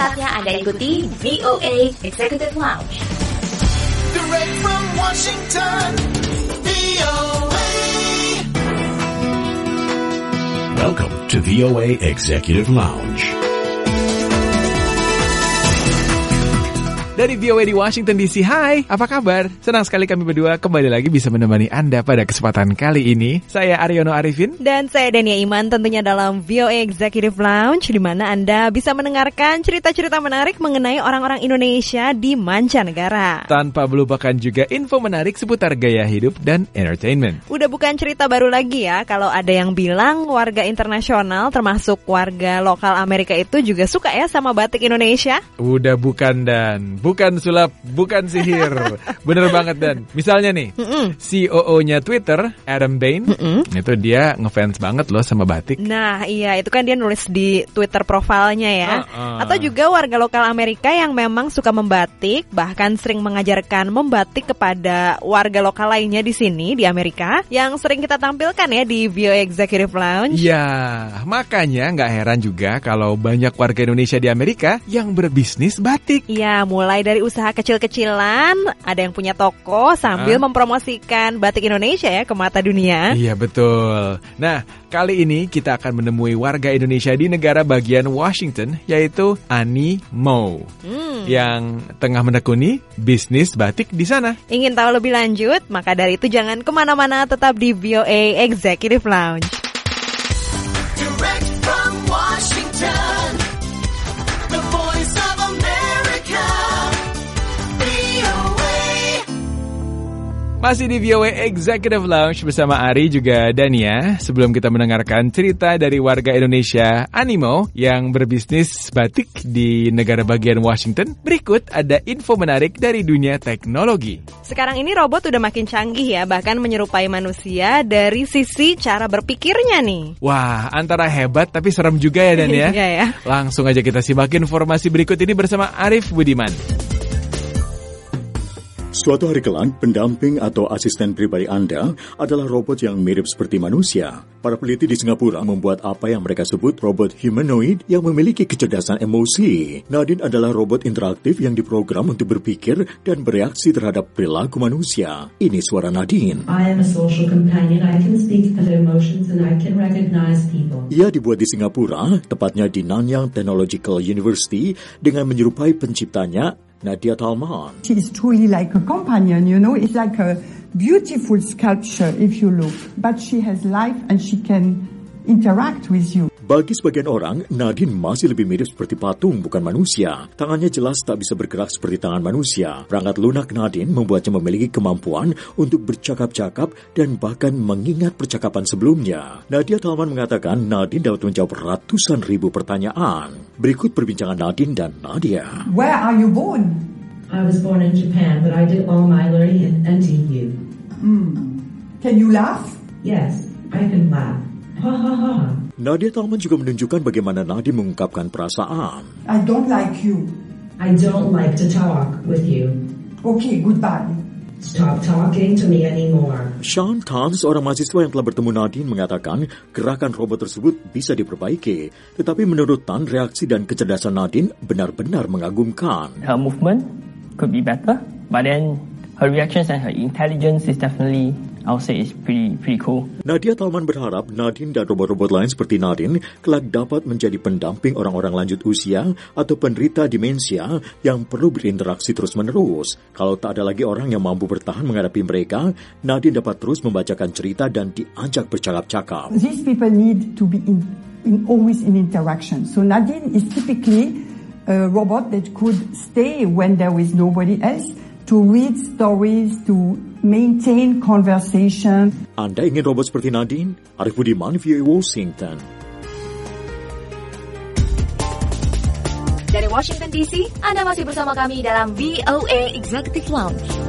saatnya Anda ikuti VOA Executive Lounge. Direct from Washington, VOA. Welcome to VOA Executive Lounge. Dari VOA di Washington DC, hai, apa kabar? Senang sekali kami berdua kembali lagi bisa menemani Anda pada kesempatan kali ini. Saya Aryono Arifin. Dan saya Dania Iman, tentunya dalam VOA Executive Lounge, di mana Anda bisa mendengarkan cerita-cerita menarik mengenai orang-orang Indonesia di mancanegara. Tanpa melupakan juga info menarik seputar gaya hidup dan entertainment. Udah bukan cerita baru lagi ya, kalau ada yang bilang warga internasional, termasuk warga lokal Amerika itu juga suka ya sama batik Indonesia. Udah bukan bukan sulap, bukan sihir. Bener banget Dan. Misalnya nih, CEO-nya Twitter, Adam Bain, itu dia ngefans banget loh sama batik. Nah iya, itu kan dia nulis di Twitter profilnya ya. Atau juga warga lokal Amerika yang memang suka membatik, bahkan sering mengajarkan membatik kepada warga lokal lainnya di sini, di Amerika, yang sering kita tampilkan ya di VOA Executive Lounge. Ya, makanya nggak heran juga kalau banyak warga Indonesia di Amerika yang berbisnis batik. Iya, mulai dari usaha kecil-kecilan, ada yang punya toko sambil mempromosikan batik Indonesia ya ke mata dunia. Iya betul. Nah, kali ini kita akan menemui warga Indonesia di negara bagian Washington, yaitu Ani Mo, yang tengah menekuni bisnis batik di sana. Ingin tahu lebih lanjut? Maka dari itu jangan kemana-mana, tetap di VOA Executive Lounge. Direct from Washington, the voice of America, VOA. Masih di VOA Executive Lounge bersama Ari juga Dania. Sebelum kita mendengarkan cerita dari warga Indonesia Animo yang berbisnis batik di negara bagian Washington, berikut ada info menarik dari dunia teknologi. Sekarang ini robot udah makin canggih ya, bahkan menyerupai manusia dari sisi cara berpikirnya nih. Wah, antara hebat tapi serem juga ya Dan ya. Iya ya. Langsung aja kita simak informasi berikut ini bersama Arif Budiman. Suatu hari kelak, pendamping atau asisten pribadi Anda adalah robot yang mirip seperti manusia. Para peneliti di Singapura membuat apa yang mereka sebut robot humanoid yang memiliki kecerdasan emosi. Nadine adalah robot interaktif yang diprogram untuk berpikir dan bereaksi terhadap perilaku manusia. Ini suara Nadine. I am a social companion. I can speak to their emotions and I can recognize people. Ia dibuat di Singapura, tepatnya di Nanyang Technological University, dengan menyerupai penciptanya, Nadia Talman. She is truly like a companion, you know. It's like a beautiful sculpture if you look. But she has life and she can interact with you. Bagi sebagian orang, Nadine masih lebih mirip seperti patung, bukan manusia. Tangannya jelas tak bisa bergerak seperti tangan manusia. Perangkat lunak Nadine membuatnya memiliki kemampuan untuk bercakap-cakap dan bahkan mengingat percakapan sebelumnya. Nadia Talman mengatakan Nadine dapat menjawab ratusan ribu pertanyaan. Berikut perbincangan Nadine dan Nadia. Where are you born? I was born in Japan, but I did all my learning in NTU. Can you laugh? Yes, I can laugh. Ha ha ha. Nadia Talman juga menunjukkan bagaimana Nadine mengungkapkan perasaan. I don't like you. I don't like to talk with you. Okay, goodbye. Stop talking to me anymore. Sean Tan, seorang mahasiswa yang telah bertemu Nadine, mengatakan gerakan robot tersebut bisa diperbaiki. Tetapi menurut Tan, reaksi dan kecerdasan Nadine benar-benar mengagumkan. Her movement could be better, but then her reactions and her intelligence is definitely, I would say, is pretty cool. Nadia Talman berharap Nadine dan robot-robot lain seperti Nadine kelak dapat menjadi pendamping orang-orang lanjut usia atau penderita demensia yang perlu berinteraksi terus-menerus. Kalau tak ada lagi orang yang mampu bertahan menghadapi mereka, Nadine dapat terus membacakan cerita dan diajak bercakap-cakap. These people need to be always in interaction. So Nadine is typically a robot that could stay when there is nobody else, to read stories, to maintain conversation. Anda ingin robot seperti Nadine? Arif Budiman, VOA Washington. Dari Washington DC, Anda masih bersama kami dalam VOA Executive Lounge.